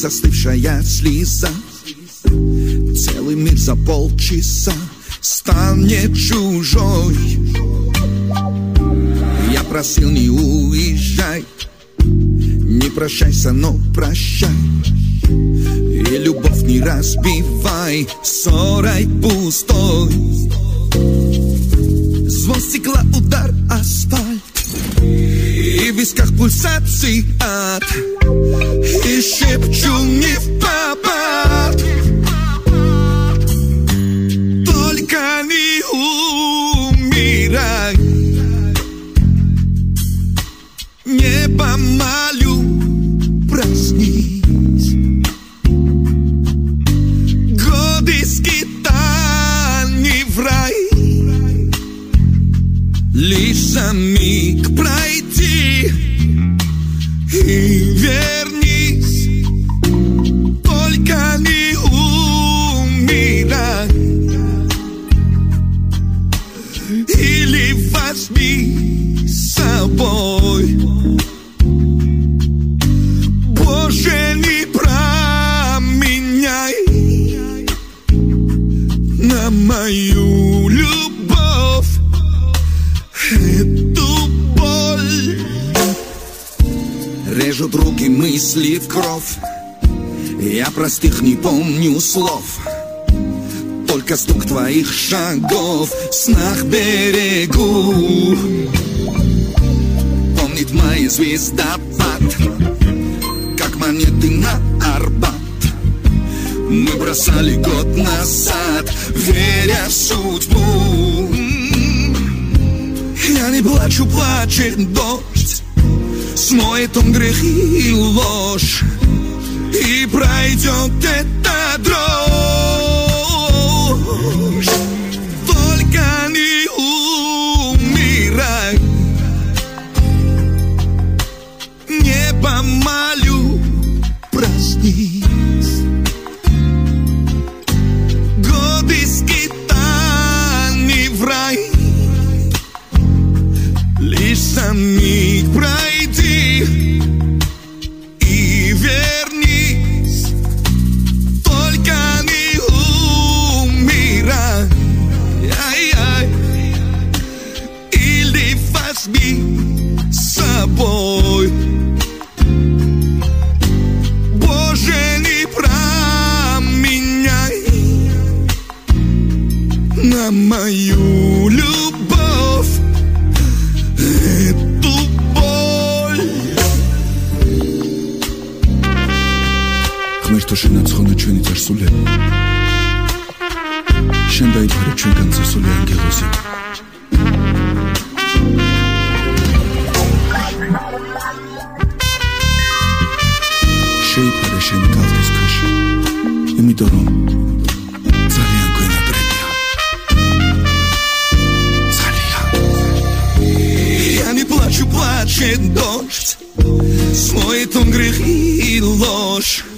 застывшая слеза. Целый мир за полчаса станет чужой. Я просил, не уезжай, не прощайся, но прощай. И любовь не разбивай ссорой пустой. Звон стекла, удар асфальт, и в висках пульсации ад. И шепчу не в попад, только не умирай. Небо молю, проснись. Годы скитаний в рай, лишь за миг пройти и вернись. Только не умирай. Или возьми с собой. Боже, не променяй на мою любовь эту боль. Режут руки мысли в кровь, я простых не помню слов. Только стук твоих шагов в снах берегу. Помнит мои звездопад, как монеты на Арбат. Мы бросали год назад, веря в судьбу. Я не плачу, плачет дождь, смоет он грехи и ложь, и пройдет эта дрожь. Только не умирай. Небо молю, проснись. Годы скитаний в рай, лишь за миг пройди и вернись. Только не умирай. Ай-яй. Или возьми с собой. Боже, не променяй на мою любовь эту боль. ღმერთო შენ აცხონა ჩვენი წარსულები, შენ დაიფარე ჩვენგან წასული ანგელოზი. შეიფარე შენი კალთის ქვეშ, იმიტომ რომ ძალიან გვენატრებია. ძალიან. Я не плачу, плачет дождь, смоет он грехи и ложь,